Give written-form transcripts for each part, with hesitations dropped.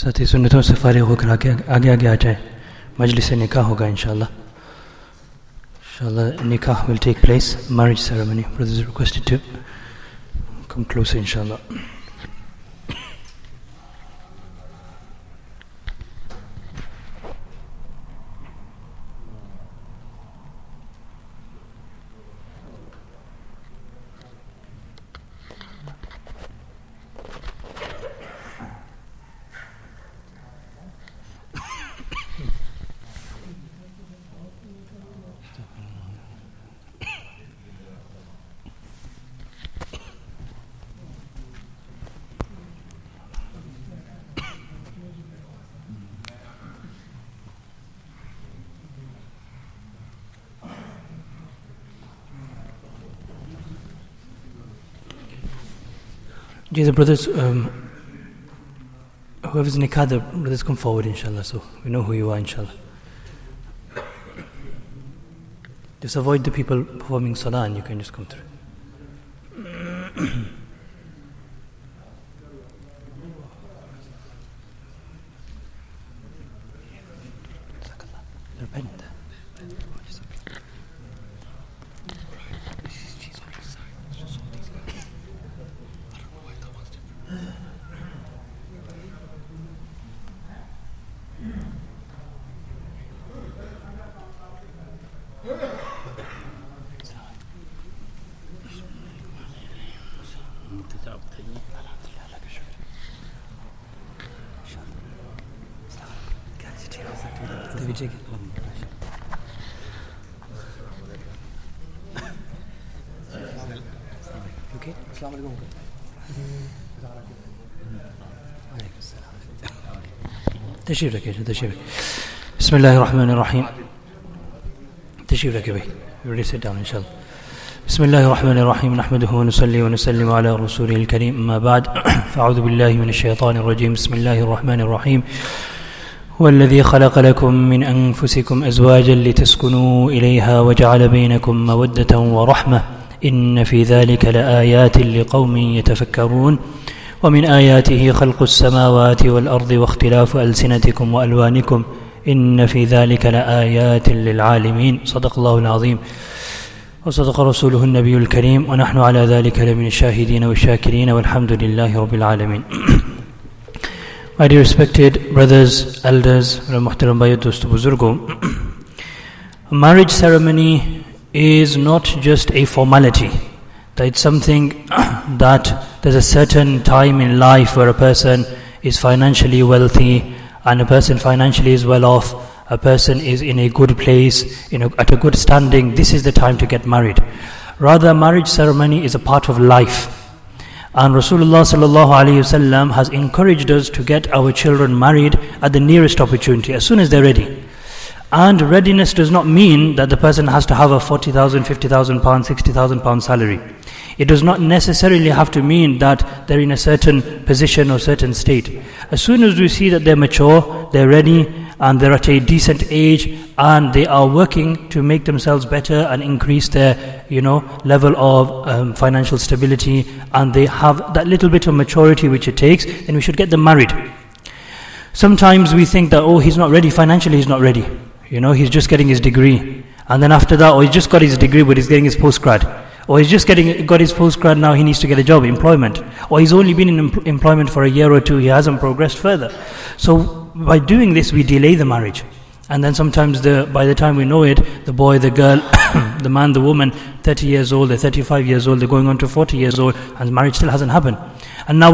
साथी सुन्नतों से फारिग होकर आगे आगे आ जाए मजलिस निकाह होगा इंशाल्लाह nikah will take place marriage ceremony brothers are requested to come closer inshallah the brothers, whoever's nikah, the brothers come forward inshallah, so we know who you are inshallah. Just avoid the people performing salah and you can just come through. Okay. تشريف ركي بسم الله الرحمن الرحيم تشريف ركي بي ready sit down inshallah بسم الله الرحمن الرحيم نحمده ونصلي ونسلم على رسوله الكريم أما بعد فأعوذ بالله من الشيطان الرجيم بسم الله الرحمن الرحيم هو الذي خلق لكم من أنفسكم أزواجا لتسكنوا إليها وجعل بينكم مودة ورحمة إن في ذلك لآيات لقوم يتفكرون ومن آياته خلق السماوات والأرض واختلاف ألسنتكم وألوانكم إن في ذلك لآيات للعالمين صدق الله العظيم وصدق رسوله النبي الكريم ونحن على ذلك لمن الشاهدين والشاكرين والحمد لله رب العالمين. My dear respected brothers, elders, muhtaram bhai dost buzurgo, a marriage ceremony is not just a formality, that it's something that there's a certain time in life where a person is financially wealthy and a person financially is well off, a person is in a good place, at a good standing, this is the time to get married. Rather, marriage ceremony is a part of life. And Rasulullah sallallahu alayhi wasallam has encouraged us to get our children married at the nearest opportunity, as soon as they're ready. And readiness does not mean that the person has to have a 40,000, 50,000 pounds, 60,000 pound salary. It does not necessarily have to mean that they're in a certain position or certain state. As soon as we see that they're mature, they're ready, and they're at a decent age, and they are working to make themselves better and increase their, level of financial stability, and they have that little bit of maturity which it takes, then we should get them married. Sometimes we think that, he's not ready, financially he's not ready. He's just getting his degree. And then after that, he's just got his degree but he's getting his postgrad. Or he's just got his postgrad, now he needs to get a job, employment. Or he's only been in employment for a year or two, he hasn't progressed further. So by doing this, we delay the marriage. And then sometimes by the time we know it, the boy, the girl, the man, the woman, 30 years old, they're 35 years old, they're going on to 40 years old, and marriage still hasn't happened. And now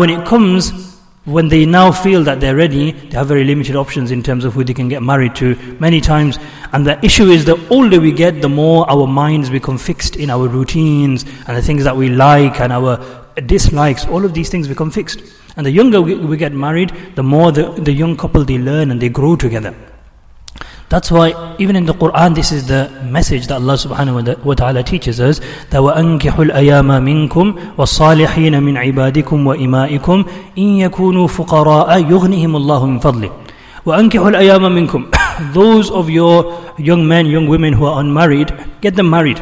when they now feel that they're ready, they have very limited options in terms of who they can get married to many times. And the issue is, the older we get, the more our minds become fixed in our routines and the things that we like and our dislikes. All of these things become fixed. And the younger we get married, the more the young couple, they learn and they grow together. That's why even in the Quran, this is the message that Allah subhanahu wa ta'ala teaches us, that وَأَنْكِحُوا الْأَيَامَ مِنْكُمْ وَالصَّالِحِينَ مِنْ عِبَادِكُمْ وَإِمَائِكُمْ إِنْ يَكُونُوا فُقَرَاءَ يُغْنِهِمُ اللَّهُ مِنْ فَضْلِهِ وَأَنْكِحُوا الْأَيَامَ مِنْكُمْ. Those of your young men, young women who are unmarried, get them married.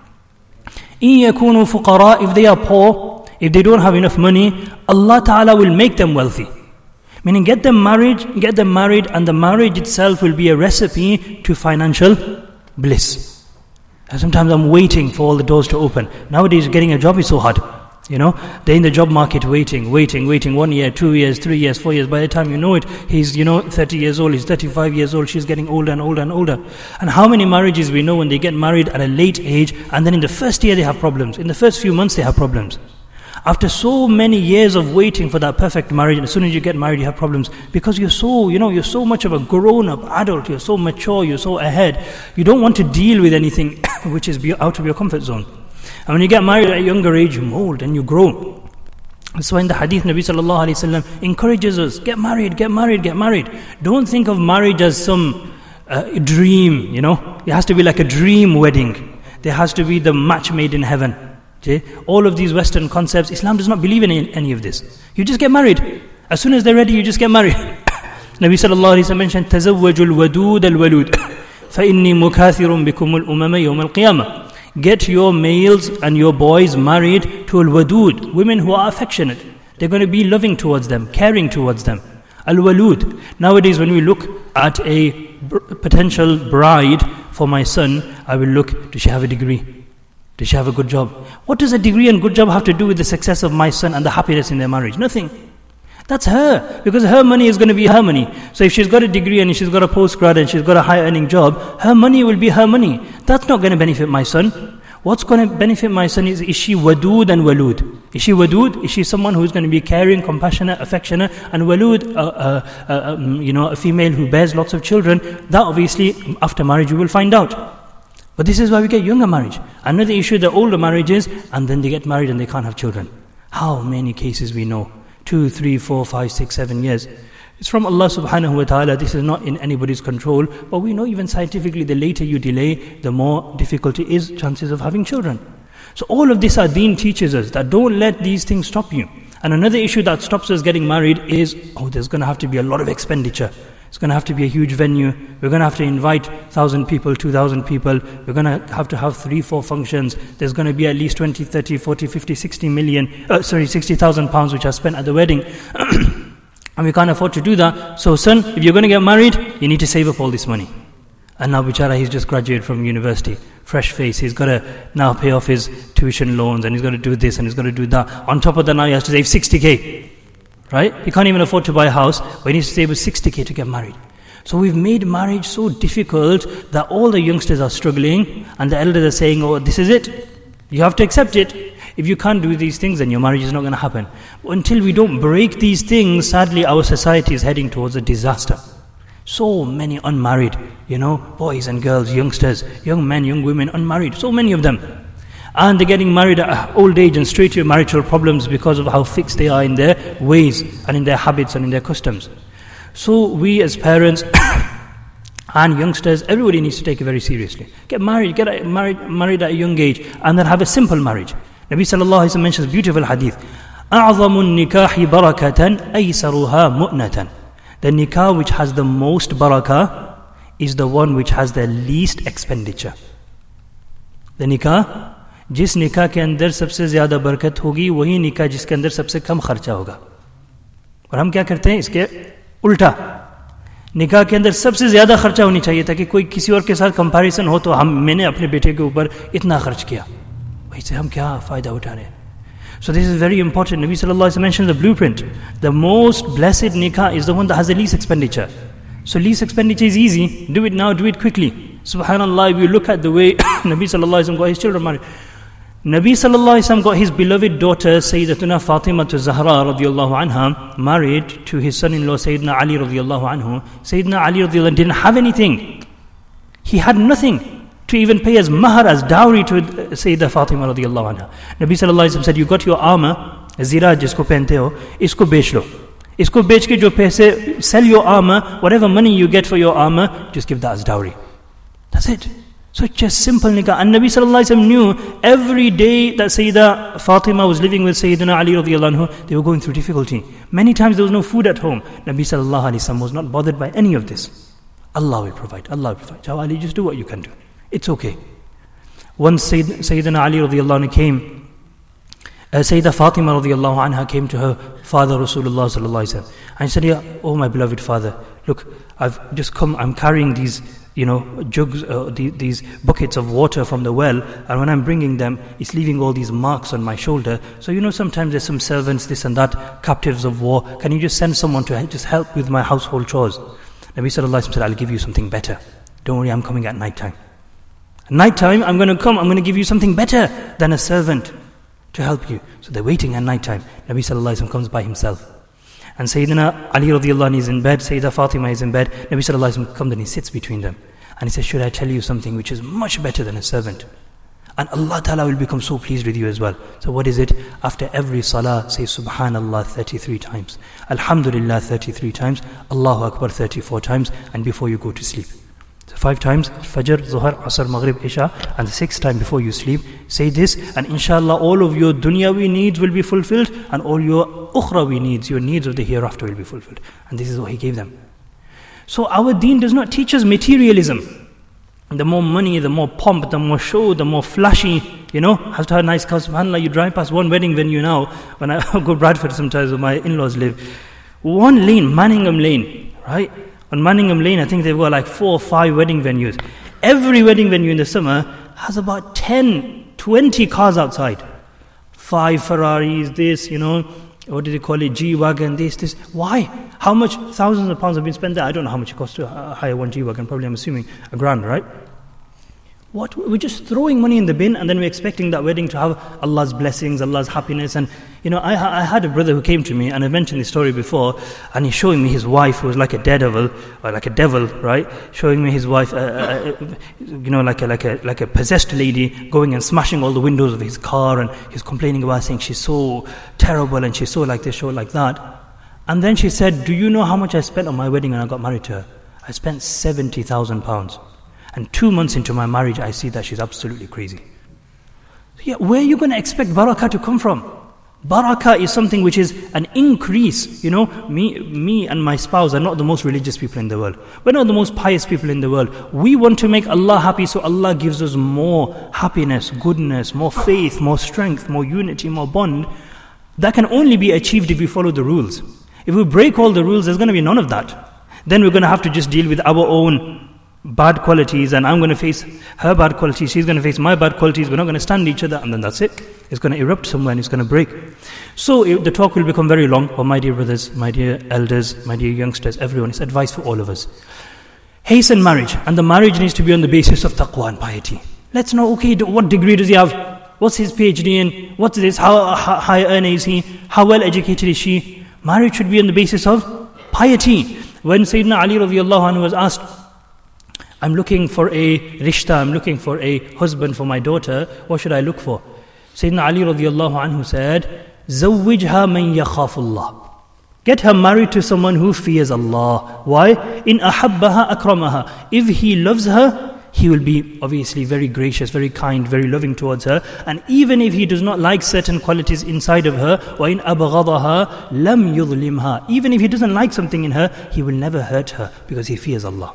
إِنْ يَكُونُوا فُقَرَاء. If they are poor, if they don't have enough money, Allah ta'ala will make them wealthy. Meaning get them married, and the marriage itself will be a recipe to financial bliss. And sometimes I'm waiting for all the doors to open. Nowadays getting a job is so hard. They're in the job market waiting, 1 year, 2 years, 3 years, 4 years. By the time you know it, he's, 30 years old, he's 35 years old, she's getting older and older and older. And how many marriages we know when they get married at a late age, and then in the first year they have problems. In the first few months they have problems. After so many years of waiting for that perfect marriage, and as soon as you get married, you have problems. Because you're so much of a grown-up adult, you're so mature, you're so ahead. You don't want to deal with anything which is out of your comfort zone. And when you get married at a younger age, you mold and you grow. That's why in the hadith, Nabi sallallahu alayhi wa sallam encourages us, get married. Don't think of marriage as some dream, It has to be like a dream wedding. There has to be the match made in heaven. Okay? All of these Western concepts, Islam does not believe in any of this. You just get married. As soon as they're ready, you just get married. Nabi sallallahu alayhi wa sallam mentioned, تَزَوَّجُوا الْوَدُودَ الْوَلُودَ فَإِنِّي مُكَاثِرٌ بِكُمُ الْأُمَمَ يَوْمَ الْقِيَامَةِ. Get your males and your boys married to al-wadud, women who are affectionate. They're going to be loving towards them, caring towards them. Al-walud. Nowadays when we look at a potential bride for my son, I will look, does she have a degree? Does she have a good job? What does a degree and good job have to do with the success of my son and the happiness in their marriage? Nothing. That's her, because her money is going to be her money. So if she's got a degree and she's got a postgrad and she's got a high earning job, her money will be her money. That's not going to benefit my son. What's going to benefit my son is she wadud and walud? Is she wadud? Is she someone who's going to be caring, compassionate, affectionate? And walud, a female who bears lots of children. That obviously, after marriage, you will find out. But this is why we get younger marriage. Another issue, the older marriages, and then they get married and they can't have children. How many cases we know? 2, 3, 4, 5, 6, 7 years. It's from Allah subhanahu wa ta'ala. This is not in anybody's control. But we know even scientifically, the later you delay, the more difficult it is, chances of having children. So all of this, our deen teaches us that don't let these things stop you. And another issue that stops us getting married is, there's going to have to be a lot of expenditure. It's going to have to be a huge venue. We're going to have to invite 1,000 people, 2,000 people. We're going to have 3, 4 functions. There's going to be at least 20, 30, 40, 50, 60,000 pounds which are spent at the wedding. And we can't afford to do that. So son, if you're going to get married, you need to save up all this money. And now bichara, he's just graduated from university. Fresh face. He's got to now pay off his tuition loans, and he's got to do this and he's got to do that. On top of that, now he has to save 60k. Right? He can't even afford to buy a house, but he needs to save 60k to get married. So we've made marriage so difficult that all the youngsters are struggling, and the elders are saying, this is it. You have to accept it. If you can't do these things, then your marriage is not going to happen. But until we don't break these things, sadly our society is heading towards a disaster. So many unmarried, boys and girls, youngsters, young men, young women, unmarried, so many of them. And they're getting married at old age and straight to marital problems because of how fixed they are in their ways and in their habits and in their customs. So we as parents and youngsters, everybody needs to take it very seriously. Get married at a young age, and then have a simple marriage. Nabi sallallahu alayhi wa sallam mentions beautiful hadith. أَعْظَمُ النِّكَاحِ بَرَكَةً أَيْسَرُهَا مُؤْنَةً. The nikah which has the most barakah is the one which has the least expenditure. The nikah, जिस निकाह के अंदर सबसे ज्यादा बरकत होगी, वही निकाह जिसके अंदर सबसे कम खर्चा होगा. और हम क्या करते हैं? इसके उल्टा. निकाह के अंदर सबसे ज्यादा खर्चा होनी चाहिए ताकि कोई किसी और के साथ कंपैरिजन हो तो मैंने अपने बेटे के ऊपर इतना खर्च किया, वही से हम क्या फायदा उठा रहे हैं. So this is very important. Nabi sallallahu alaihi wasallam mentions the blueprint. The most blessed nikah is the one that has the least expenditure. So least expenditure is easy. Do it now, do it quickly. Subhanallah, if you look at the way Nabi sallallahu alaihi wasallam got his children married. Nabi sallallahu alaihi wasallam got his beloved daughter Sayyidatuna Fatima Zahra radiyallahu anha married to his son-in-law Sayyidina Ali radiyallahu anhu. Sayyidina Ali radiyallahu anhu didn't have anything. He had nothing to even pay as mahar, as dowry to Sayyidah Fatima radiyallahu anha. Nabi sallallahu alaihi wasallam said, you got your armor, zira jisko pehante ho, isko bech lo. Isko bech ke jo paise, sell your armor, whatever money you get for your armor, just give that as dowry. That's it. Such a simple nikah. And Nabi sallallahu alaihi wasallam knew every day that Sayyidah Fatima was living with Sayyidina Ali radiyallahu anhu, they were going through difficulty. Many times there was no food at home. Nabi sallallahu alaihi wasallam was not bothered by any of this. Allah will provide. Allah will provide. So Ali, just do what you can do. It's okay. Once Sayyidina Ali radiyallahu anhu came Sayyidah Fatima radiallahu anha came to her father Rasulullah sallallahu alaihi wasallam and said, "Yeah, oh my beloved father, look, I've just come, I'm carrying these, jugs, these buckets of water from the well, and when I'm bringing them, it's leaving all these marks on my shoulder. So sometimes there's some servants, this and that, captives of war. Can you just send someone to just help with my household chores?" Nabi sallallahu alaihi wasallam said, "I'll give you something better. Don't worry, I'm coming at night time. At night time, I'm going to give you something better than a servant to help you." So they're waiting at night time. Nabi sallallahu alaihi wasallam comes by himself. And Sayyidina Ali radiallahu anhu is in bed, Sayyidah Fatima is in bed. Nabi sallallahu alaihi wasallam comes and he sits between them. And he says, "Should I tell you something which is much better than a servant? And Allah Ta'ala will become so pleased with you as well." So what is it? After every salah, say Subhanallah 33 times. Alhamdulillah 33 times. Allahu Akbar 34 times. And before you go to sleep. So 5 times, Fajr, Zuhr, Asr, Maghrib, Isha. And the 6th time before you sleep, say this. And inshallah all of your dunyawi needs will be fulfilled. And all your ukhrawi needs, your needs of the hereafter will be fulfilled. And this is what he gave them. So our deen does not teach us materialism. The more money, the more pomp, the more show, the more flashy, has to have a nice car. SubhanAllah, you drive past one wedding venue now, when I go to Bradford sometimes where my in-laws live. One lane, Manningham Lane, right? On Manningham Lane, I think they've got like 4 or 5 wedding venues. Every wedding venue in the summer has about 10, 20 cars outside. 5 Ferraris, this, what do they call it, G-Wagon, this. Why? How much? Thousands of pounds have been spent there. I don't know how much it costs to hire one G-Wagon. Probably, I'm assuming, $1,000, right? What? We're just throwing money in the bin and then we're expecting that wedding to have Allah's blessings, Allah's happiness. And, I had a brother who came to me, and I mentioned this story before, and he's showing me his wife who was like a daredevil, or like a devil, right? Showing me his wife, like a possessed lady going and smashing all the windows of his car, and he's complaining about saying she's so terrible and she's so like this, so like that. And then she said, "Do you know how much I spent on my wedding when I got married to her? I spent £70,000. And 2 months into my marriage, I see that she's absolutely crazy." Yeah, where are you going to expect barakah to come from? Barakah is something which is an increase. Me and my spouse are not the most religious people in the world. We're not the most pious people in the world. We want to make Allah happy, so Allah gives us more happiness, goodness, more faith, more strength, more unity, more bond. That can only be achieved if we follow the rules. If we break all the rules, there's going to be none of that. Then we're going to have to just deal with our own bad qualities, and I'm going to face her bad qualities, she's going to face my bad qualities, we're not going to stand each other, and then that's it. It's going to erupt somewhere and it's going to break. So the talk will become very long, but my dear brothers, my dear elders, my dear youngsters, everyone, it's advice for all of us. Hasten marriage, and the marriage needs to be on the basis of taqwa and piety. Let's know, okay, what degree does he have? What's his PhD in? What's this? How high earner is he? How well educated is she? Marriage should be on the basis of piety. When Sayyidina Ali radiallahu anhu was asked, "I'm looking for a rishta, I'm looking for a husband for my daughter, what should I look for?" Sayyidina Ali radiallahu anhu said, "Zawwijha man yakhafullah." Get her married to someone who fears Allah. Why? In ahabbaha akramaha. If he loves her, he will be obviously very gracious, very kind, very loving towards her. And even if he does not like certain qualities inside of her, وَإِنْ أَبْغَضَهَا لَمْ يُظْلِمْهَا. Even if he doesn't like something in her, he will never hurt her because he fears Allah.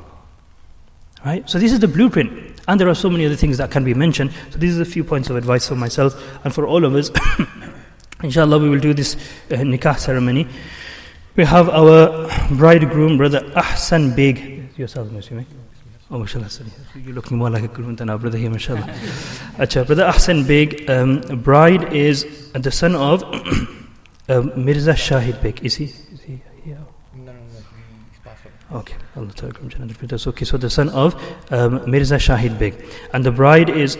Right? So this is the blueprint. And there are so many other things that can be mentioned. So these are a few points of advice for myself and for all of us. Inshallah, we will do this nikah ceremony. We have our bridegroom, Brother Ahsan Beg. Yourself, Muslim. Oh, mashallah, you're looking more like a groom than our brother here, mashallah. Achha, Brother Ahsan Beg, bride is the son of Mirza Shahid Beg. Is he here? No, he's passed away. Okay, Allah Ta'ala. Okay, so the son of Mirza Shahid Beg. And the bride is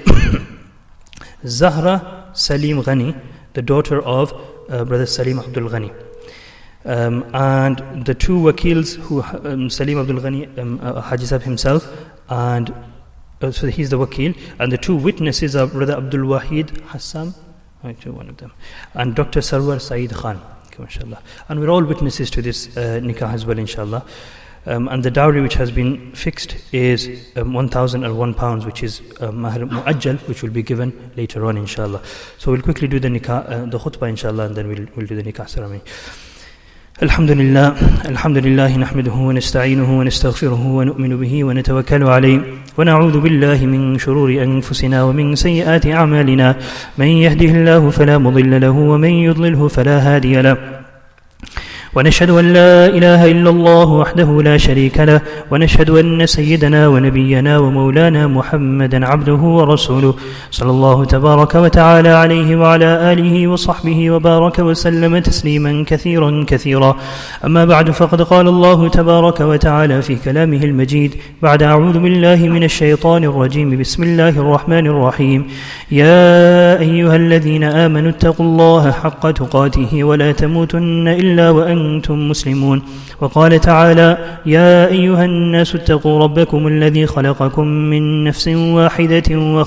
Zahra Salim Ghani, the daughter of Brother Salim Abdul Ghani. And the two wakils, who Salim Abdul Ghani, Haji Sahib himself, and so he's the wakil, and the two witnesses are Brother Abdul Wahid Hassan, actually one of them, and Dr. Sarwar Saeed Khan, inshallah. And we're all witnesses to this nikah as well, inshallah. And the dowry which has been fixed is 1,001 pounds, which is mahr mu'ajjal, which will be given later on, inshallah. So we'll quickly do the nikah, the khutbah, inshallah, and then we'll do the nikah ceremony. الحمد لله نحمده ونستعينه ونستغفره ونؤمن به ونتوكل عليه ونعوذ بالله من شرور أنفسنا ومن سيئات أعمالنا من يهده الله فلا مضل له ومن يضلله فلا هادي له ونشهد أن لا إله إلا الله وحده لا شريك له ونشهد أن سيدنا ونبينا ومولانا محمدا عبده ورسوله صلى الله تبارك وتعالى عليه وعلى آله وصحبه وبارك وسلم تسليما كثيرا أما بعد فقد قال الله تبارك وتعالى في كلامه المجيد بعد أعوذ بالله من الشيطان الرجيم بسم الله الرحمن الرحيم يا أيها الذين آمنوا اتقوا الله حق تقاته ولا تموتن إلا وأنتم مسلمون وقال تعالى يا أيها الناس اتقوا ربكم الذي خلقكم من نفس واحدة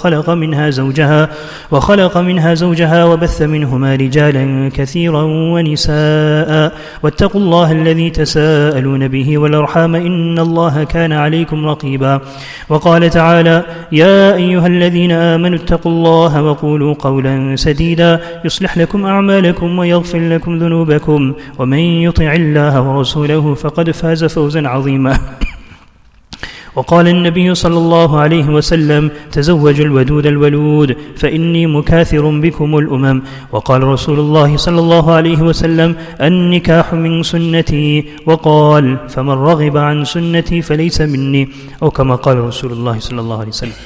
وخلق منها زوجها وبث منهما رجالا كثيرا ونساء واتقوا الله الذي تساءلون به والأرحام إن الله كان عليكم رقيبا وقال تعالى يا أيها الذين آمنوا اتقوا الله وقولوا قولا سديدا يصلح لكم أعمالكم ويغفر لكم ذنوبكم ومن يطع الله ورسوله فقد فاز فوزا عظيما وقال النبي صلى الله عليه وسلم تزوجوا الودود الولود فإني مكاثر بكم الأمم وقال رسول الله صلى الله عليه وسلم النكاح من سنتي وقال فمن رغب عن سنتي فليس مني أو كما قال رسول الله صلى الله عليه وسلم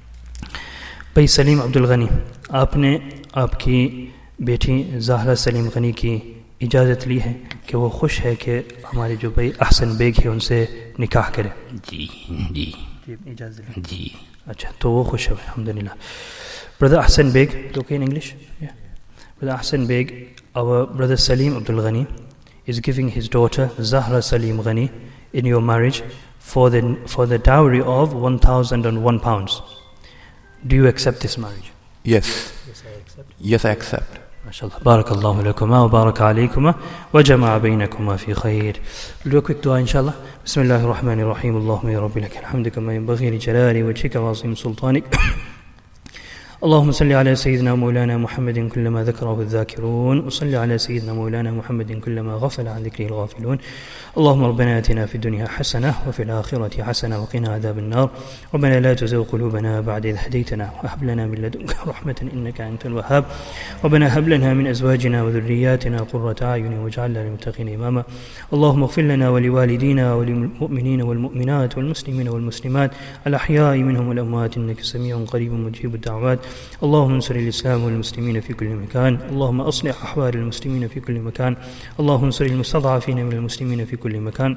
भाई सलीम अब्दुल गनी आपने आपकी बेटी ज़हरा सलीम गनी की इजाज़त ली है कि वो खुश है कि हमारे जो भाई अहसन बेग है उनसे निकाह करें जी इजाज़त जी अच्छा तो वो खुश है अल्हम्दुलिल्लाह brother Ahsan Baig okay in English yeah brother Ahsan Beg our brother Salim Abdul Ghani is giving his daughter Zahra Salim Ghani in your marriage for the dowry of 1,001 pounds. Do you accept this marriage? Yes. Yes, I accept. ما شاء الله بارك الله لكما وبارك عليكما وجمع بينكما في خير. We'll do a quick dua inshallah. بسم الله الرحمن الرحيم اللهم يا رب لك الحمد كما ينبغي لجلال وجهك وعظيم سلطانك. اللهم صل على سيدنا مولانا محمد كلما ذكره الذاكرون وصل على سيدنا مولانا محمد كلما غفل عن ذكره الغافلون. اللهم ربنا آتنا في الدنيا حسنة وفي الآخرة حسنة وقنا عذاب النار. ربنا لا تزغ قلوبنا بعد إذ هديتنا وهب لنا من لدنك رحمة إنك أنت الوهاب. ربنا هب لنا من أزواجنا وذرياتنا قرة أعين واجعلنا للمتقين إماما. اللهم اغفر لنا ولوالدينا وللمؤمنين والمؤمنات والمسلمين والمسلمات الأحياء منهم والأموات إنك سميع قريب مجيب الدعوات. اللهم انصر الإسلام والمسلمين في كل مكان. اللهم أصلح أحوال المسلمين في كل مكان. اللهم انصر المستضعفين من المسلمين في كل مكان.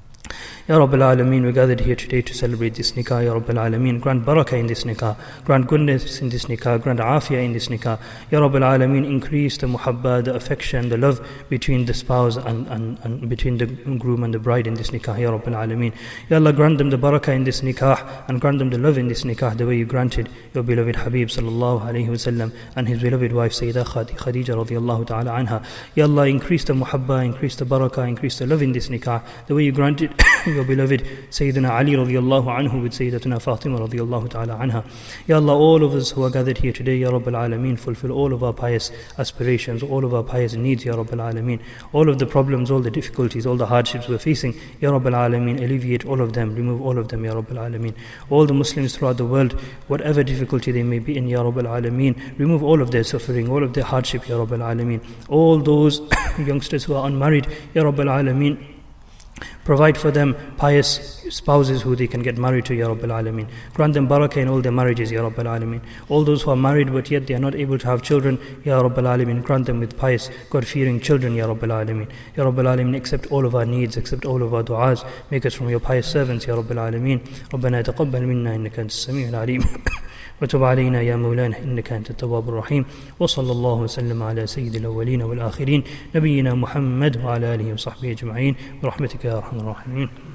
Ya Rabbil Alameen, we gathered here today to celebrate this nikah. Ya Rabbil Alameen, grant barakah in this nikah, grant goodness in this nikah, grant afiyah in this nikah. Ya Rabbil Alameen, increase the muhabba, the affection, the love between the spouse and between the groom and the bride in this nikah. Ya Rabbil Alameen, Ya Allah, grant them the barakah in this nikah and grant them the love in this nikah the way you granted your beloved Habib sallallahu alayhi wasallam and his beloved wife Sayyidah Khadija radiyallahu ta'ala anha. Ya Allah, increase the muhabba, increase the barakah, increase the love in this nikah the way you granted your beloved Sayyidina Ali radiyallahu anhu with Sayyidatuna Fatima radiyallahu ta'ala anha. Ya Allah, all of us who are gathered here today, Ya Rabbil Alameen, fulfill all of our pious aspirations, all of our pious needs, Ya Rabbil Alameen. All of the problems, all the difficulties, all the hardships we're facing, Ya Rabbil Alameen, alleviate all of them, remove all of them, Ya Rabbil Alameen. All the Muslims throughout the world, whatever difficulty they may be in, Ya Rabbil Alameen, remove all of their suffering, all of their hardship, Ya Rabbil Alameen. All those youngsters who are unmarried, Ya Rabbil Alameen, provide for them pious spouses who they can get married to, Ya Rabbil Alameen. Grant them barakah in all their marriages, Ya Rabbil Alameen. All those who are married but yet they are not able to have children, Ya Rabbil Alameen, grant them with pious, God-fearing children, Ya Rabbil Alameen. Ya Rabbil Alameen, accept all of our needs, accept all of our du'as, make us from your pious servants, Ya Rabbil Alameen. ربنا تقبل منا إنك أنت السميع العليم وتب علينا يا مولانا إنك أنت التواب الرحيم. وصلى الله وسلم على سيد الأولين والآخرين نبينا محمد وعلى آله وصحبه أجمعين برحمتك يا أرحم الراحمين.